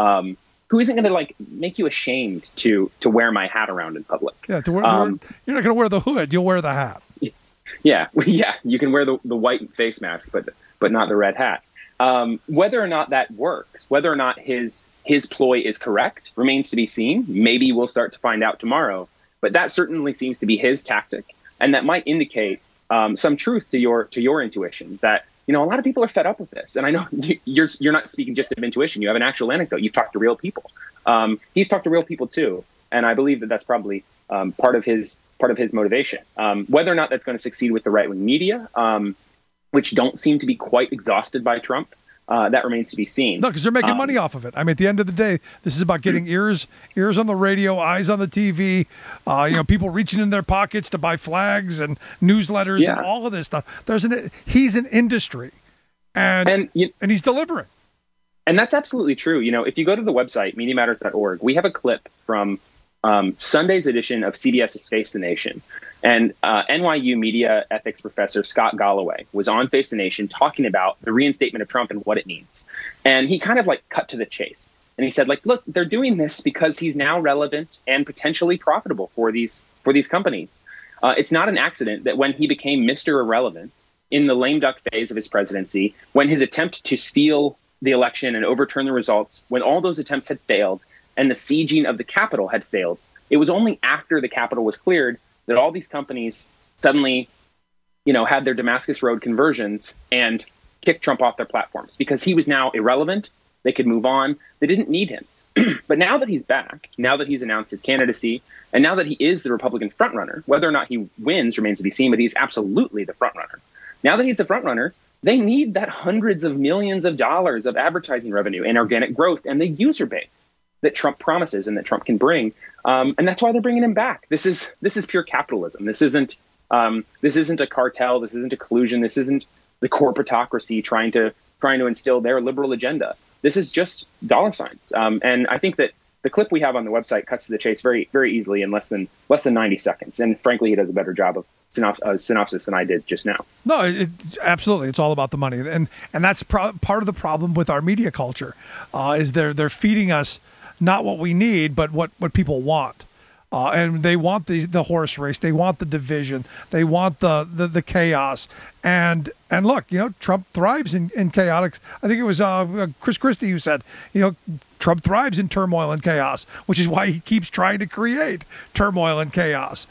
Who isn't going to make you ashamed to wear my hat around in public? Yeah, you're not going to wear the hood; you'll wear the hat. Yeah. You can wear the white face mask, but not the red hat. Whether or not that works, whether or not his ploy is correct, remains to be seen. Maybe we'll start to find out tomorrow. But that certainly seems to be his tactic, and that might indicate some truth to your intuition that. A lot of people are fed up with this, and I know you're not speaking just of intuition. You have an actual anecdote. You've talked to real people. He's talked to real people too, and I believe that that's probably part of his motivation. Whether or not that's going to succeed with the right wing media, which don't seem to be quite exhausted by Trump, that remains to be seen. No, because they're making money off of it. I mean, at the end of the day, this is about getting ears on the radio, eyes on the TV. People reaching in their pockets to buy flags and newsletters and all of this stuff. He's an industry, and he's delivering. And that's absolutely true. If you go to the website MediaMatters.org, we have a clip from Sunday's edition of CBS's Face the Nation. And NYU media ethics professor Scott Galloway was on Face the Nation talking about the reinstatement of Trump and what it means. And he kind of cut to the chase. And he said, look, they're doing this because he's now relevant and potentially profitable for these companies. It's not an accident that when he became Mr. Irrelevant in the lame duck phase of his presidency, when his attempt to steal the election and overturn the results, when all those attempts had failed and the sieging of the Capitol had failed, it was only after the Capitol was cleared that all these companies suddenly, had their Damascus Road conversions and kicked Trump off their platforms because he was now irrelevant. They could move on. They didn't need him. But now that he's back, now that he's announced his candidacy, and now that he is the Republican frontrunner, whether or not he wins remains to be seen, but he's absolutely the frontrunner. Now that he's the frontrunner, they need that hundreds of millions of dollars of advertising revenue and organic growth and the user base that Trump promises and that Trump can bring. And that's why they're bringing him back. This is pure capitalism. This isn't a cartel. This isn't a collusion. This isn't the corporatocracy trying to instill their liberal agenda. This is just dollar signs. And I think that the clip we have on the website cuts to the chase very, very easily in less than 90 seconds. And frankly, he does a better job of synopsis than I did just now. No, absolutely. It's all about the money. And that's part of the problem with our media culture is they're feeding us not what we need, but what people want. And they want the horse race. They want the division. They want the chaos. And look, Trump thrives in chaotic. I think it was Chris Christie who said, Trump thrives in turmoil and chaos, which is why he keeps trying to create turmoil and chaos.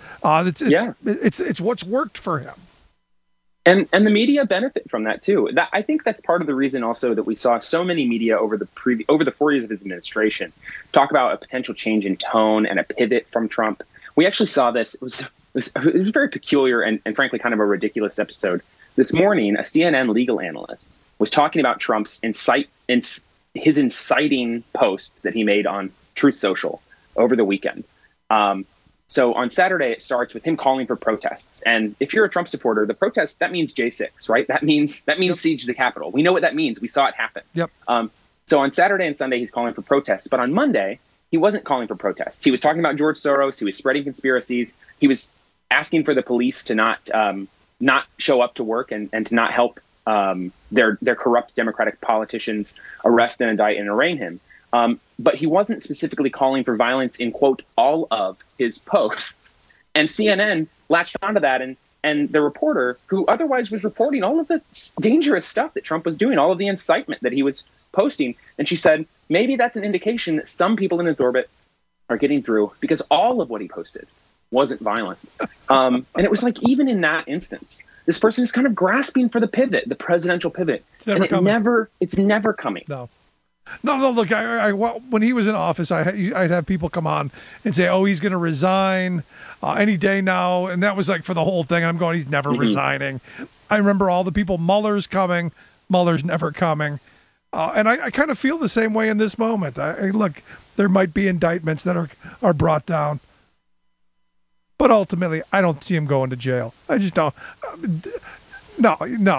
It's what's worked for him. And the media benefit from that too. I think that's part of the reason also that we saw so many media over the 4 years of his administration talk about a potential change in tone and a pivot from Trump. We actually saw this. It was very peculiar and frankly kind of a ridiculous episode. This morning, a CNN legal analyst was talking about Trump's his inciting posts that he made on Truth Social over the weekend. So on Saturday, it starts with him calling for protests. And if you're a Trump supporter, the protest, that means J6, right? That means siege the Capitol. We know what that means. We saw it happen. Yep. So on Saturday and Sunday, he's calling for protests. But on Monday, he wasn't calling for protests. He was talking about George Soros. He was spreading conspiracies. He was asking for the police to not show up to work and to not help their corrupt Democratic politicians arrest and indict and arraign him. But he wasn't specifically calling for violence in, quote, all of his posts. And CNN latched onto that. And the reporter, who otherwise was reporting all of the dangerous stuff that Trump was doing, all of the incitement that he was posting, and she said, maybe that's an indication that some people in his orbit are getting through because all of what he posted wasn't violent. And it was like, even in that instance, this person is kind of grasping for the pivot, the presidential pivot. It's never coming. No, look, when he was in office, I'd have people come on and say, oh, he's going to resign any day now. And that was like for the whole thing. I'm going, he's never resigning. I remember all the people, Mueller's coming, Mueller's never coming. And I kind of feel the same way in this moment. Look, there might be indictments that are brought down. But ultimately, I don't see him going to jail. I just don't. No.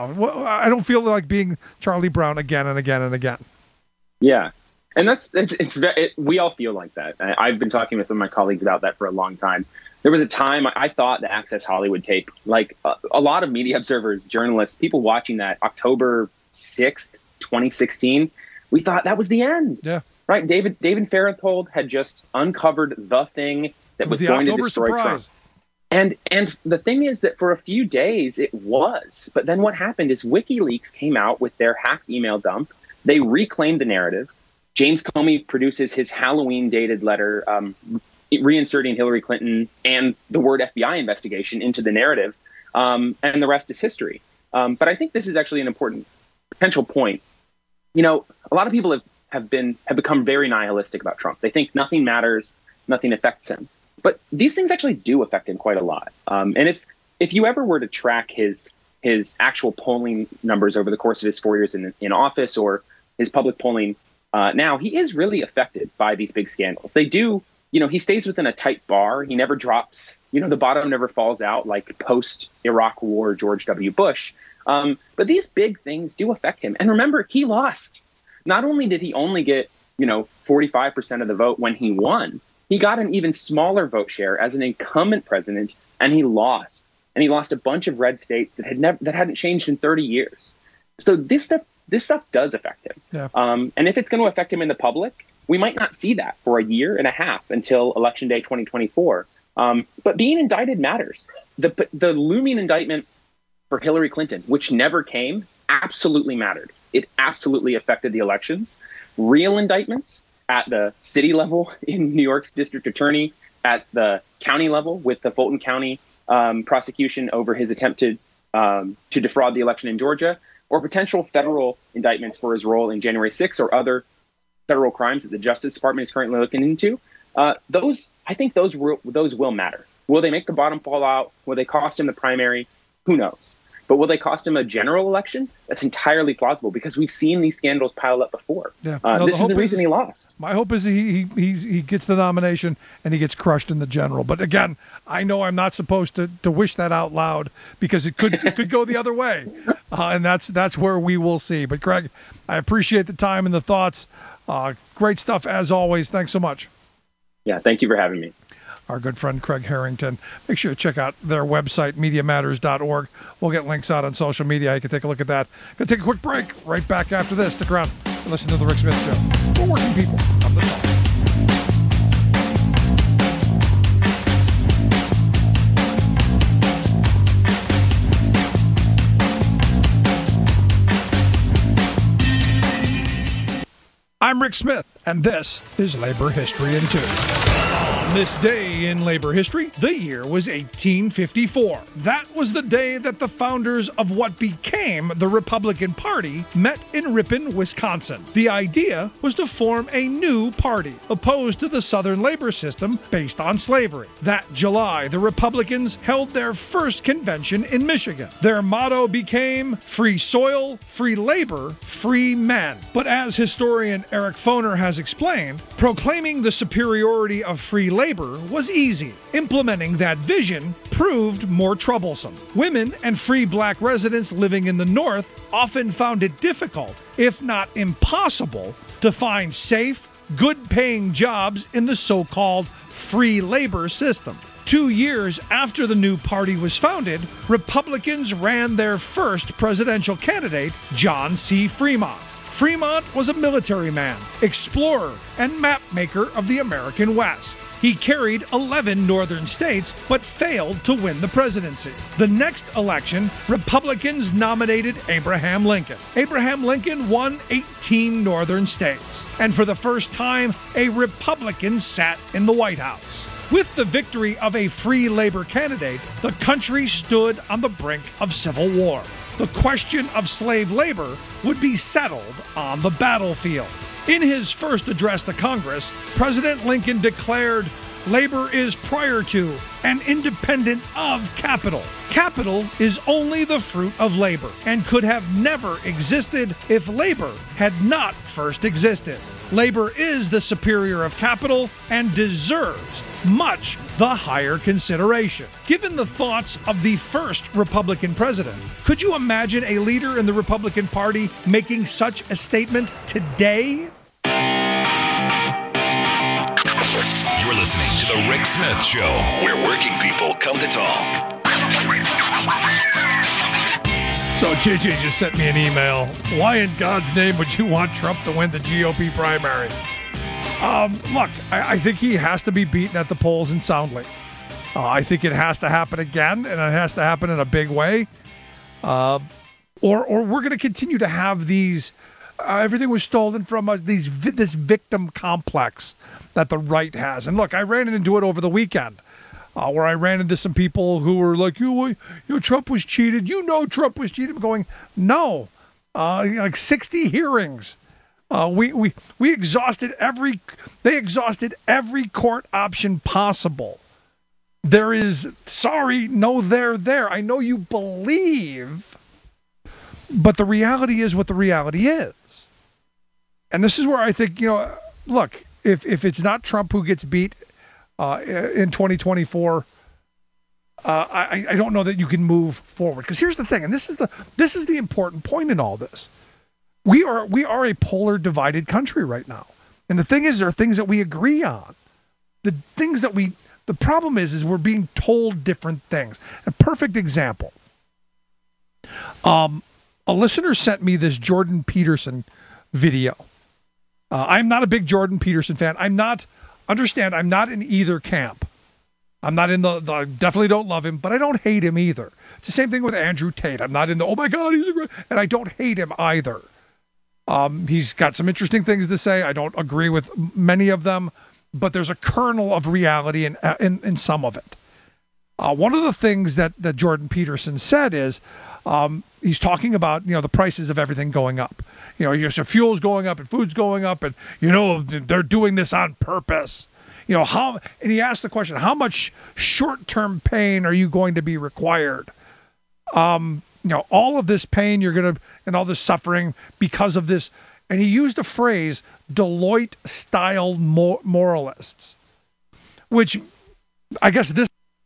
I don't feel like being Charlie Brown again and again and again. Yeah. And we all feel like that. I've been talking with some of my colleagues about that for a long time. There was a time I thought the Access Hollywood tape, like a lot of media observers, journalists, people watching that October 6th, 2016, we thought that was the end. Yeah. Right. David Fahrenthold had just uncovered the thing that was going to destroy Trump. And the thing is that for a few days it was. But then what happened is WikiLeaks came out with their hacked email dump. They reclaimed the narrative. James Comey produces his Halloween-dated letter reinserting Hillary Clinton and the word FBI investigation into the narrative, and the rest is history. But I think this is actually an important potential point. A lot of people have become very nihilistic about Trump. They think nothing matters, nothing affects him. But these things actually do affect him quite a lot. And if you ever were to track his actual polling numbers over the course of his 4 years in office or his public polling now, he is really affected by these big scandals. They do, he stays within a tight bar. He never drops, the bottom never falls out like post-Iraq War George W. Bush. But these big things do affect him. And remember, he lost. Not only did he only get, 45% of the vote when he won, he got an even smaller vote share as an incumbent president, and he lost. And he lost a bunch of red states that hadn't changed in 30 years. So this stuff does affect him. Yeah. And if it's going to affect him in the public, we might not see that for a year and a half until Election Day 2024. But being indicted matters. The looming indictment for Hillary Clinton, which never came, absolutely mattered. It absolutely affected the elections. Real indictments at the city level in New York's district attorney, at the county level with the Fulton County prosecution over his attempt to defraud the election in Georgia, or potential federal indictments for his role in January 6th or other federal crimes that the Justice Department is currently looking into. I think those will matter. Will they make the bottom fall out? Will they cost him the primary? Who knows? But will they cost him a general election? That's entirely plausible because we've seen these scandals pile up before. Yeah. This is the reason he lost. My hope is he gets the nomination and he gets crushed in the general. But again, I know I'm not supposed to wish that out loud because it could go the other way, and that's where we will see. But Craig, I appreciate the time and the thoughts. Great stuff as always. Thanks so much. Yeah, thank you for having me. Our good friend Craig Harrington. Make sure to check out their website, MediaMatters.org. We'll get links out on social media. You can take a look at that. Going to take a quick break. Right back after this. Stick around and listen to The Rick Smith Show. We're working people on the phone. I'm Rick Smith, and this is Labor History in 2. On this day in labor history, the year was 1854. That was the day that the founders of what became the Republican Party met in Ripon, Wisconsin. The idea was to form a new party, opposed to the Southern labor system based on slavery. That July, the Republicans held their first convention in Michigan. Their motto became free soil, free labor, free men. But as historian Eric Foner has explained, proclaiming the superiority of free labor was easy. Implementing that vision proved more troublesome. Women and free black residents living in the North often found it difficult, if not impossible, to find safe, good-paying jobs in the so-called free labor system. 2 years after the new party was founded, Republicans ran their first presidential candidate, John C. Fremont. Fremont was a military man, explorer, and map maker of the American West. He carried 11 northern states, but failed to win the presidency. The next election, Republicans nominated Abraham Lincoln. Abraham Lincoln won 18 northern states, and for the first time, a Republican sat in the White House. With the victory of a free labor candidate, the country stood on the brink of civil war. The question of slave labor would be settled on the battlefield. In his first address to Congress, President Lincoln declared, "Labor is prior to and independent of capital. Capital is only the fruit of labor and could have never existed if labor had not first existed. Labor is the superior of capital and deserves much the higher consideration." Given the thoughts of the first Republican president, could you imagine a leader in the Republican Party making such a statement today? You're listening to The Rick Smith Show, where working people come to talk. So JJ just sent me an email. Why in God's name would you want Trump to win the GOP primary? Look, I think he has to be beaten at the polls and soundly. I think it has to happen again, and it has to happen in a big way. Or we're going to continue to have these, everything was stolen from us, this victim complex that the right has. And look, I ran into it over the weekend. Where I ran into some people who were like, Trump was cheated. Trump was cheated. I'm going, no. Like 60 hearings. We exhausted they exhausted every court option possible. There is, they're there. I know you believe, but the reality is what the reality is. And this is where I think, look, if it's not Trump who gets beat, in 2024, I don't know that you can move forward. Because here's the thing, and this is the important point in all this. We are a polar divided country right now. And the thing is, there are things that we agree on. The problem is we're being told different things. A perfect example. A listener sent me this Jordan Peterson video. I'm not a big Jordan Peterson fan. I'm not in either camp. I'm not in the definitely don't love him, but I don't hate him either. It's the same thing with Andrew Tate. I'm not in the, oh my God, he's a great, and I don't hate him either. He's got some interesting things to say. I don't agree with many of them, but there's a kernel of reality in some of it. One of the things that Jordan Peterson said is, he's talking about, the prices of everything going up. So fuel's going up and food's going up, and they're doing this on purpose. And he asked the question, how much short-term pain are you going to be required? All of this pain and all this suffering because of this. And he used a phrase, Deloitte-style moralists, which I guess this.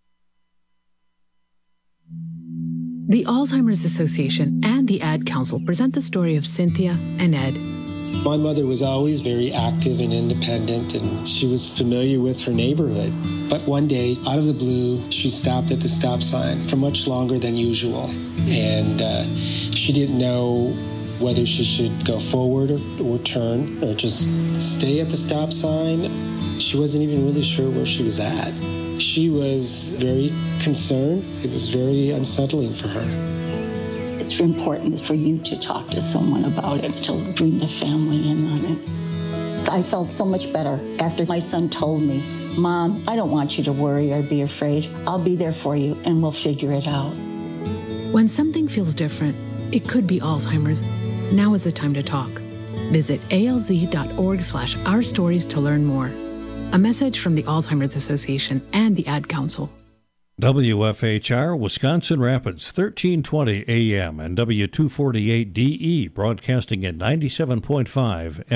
The Alzheimer's Association and the Ad Council present the story of Cynthia and Ed. My mother was always very active and independent, and she was familiar with her neighborhood. But one day, out of the blue, she stopped at the stop sign for much longer than usual. And she didn't know whether she should go forward or turn or just stay at the stop sign. She wasn't even really sure where she was at. She was very concerned. It was very unsettling for her. It's important for you to talk to someone about it, to bring the family in on it. I felt so much better after my son told me, Mom, I don't want you to worry or be afraid. I'll be there for you and we'll figure it out. When something feels different, it could be Alzheimer's. Now is the time to talk. Visit alz.org/ourstories to learn more. A message from the Alzheimer's Association and the Ad Council. WFHR, Wisconsin Rapids, 1320 AM and W248DE, broadcasting at 97.5